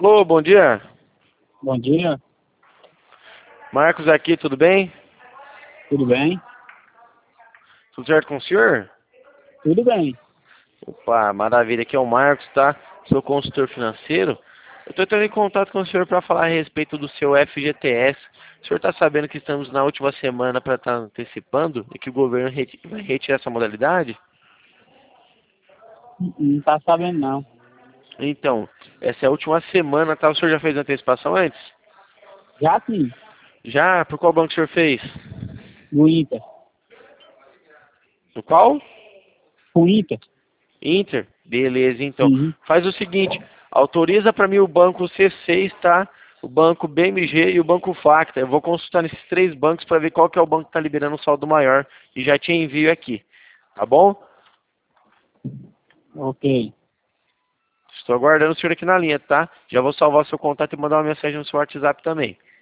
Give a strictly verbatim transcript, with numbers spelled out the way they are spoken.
Alô, bom dia. Bom dia, Marcos aqui, tudo bem? tudo bem? Tudo certo com o senhor? Tudo bem. Opa, maravilha. Aqui é o Marcos, tá? Sou consultor financeiro. Eu estou entrando em contato com o senhor para falar a respeito do seu F G T S. O senhor está sabendo que estamos na última semana para estar antecipando e que o governo reti- vai retirar essa modalidade? Não não tá sabendo não. Então, essa é a última semana, tá? O senhor já fez a antecipação antes? Já sim, Já? Por qual banco o senhor fez? no Inter. No qual? O Inter? Inter? Beleza, então. Uhum. Faz o seguinte, autoriza para mim o banco C seis, tá? O banco B M G e o banco Facta. Eu vou consultar nesses três bancos para ver qual que é o banco que está liberando o saldo maior e já te envio aqui. Tá bom? Ok. Estou aguardando o senhor aqui na linha, tá? Já vou salvar o seu contato e mandar uma mensagem no seu WhatsApp também.